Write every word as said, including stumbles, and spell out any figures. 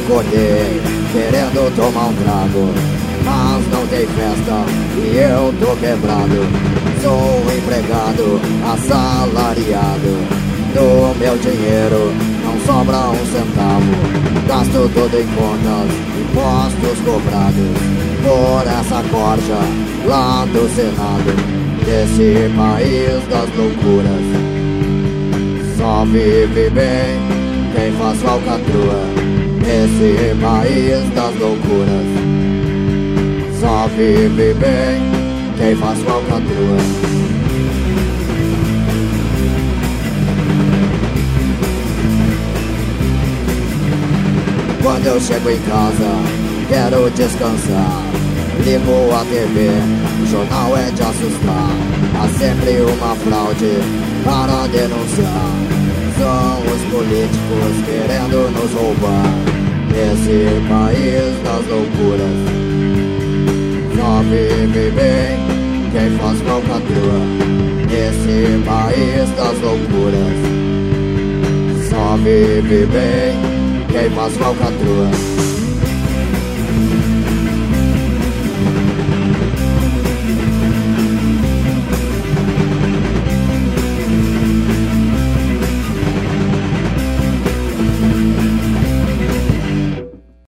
acordei querendo tomar um trago, mas não tem festa e eu tô quebrado. Sou um empregado assalariado, do meu dinheiro não sobra um centavo. Gasto tudo em contas, impostos cobrados por essa corja lá do Senado. Desse país das loucuras só vive bem quem faz falcatrua. Nesse país das loucuras só vive bem quem faz falcatrua. Quando eu chego em casa, quero descansar. Ligo a T V, o jornal é de assustar. Há sempre uma fraude para denunciar. São os políticos querendo nos roubar. Nesse país das loucuras só vive bem quem faz falcatrua. Nesse país das loucuras só vive bem quem faz falcatrua.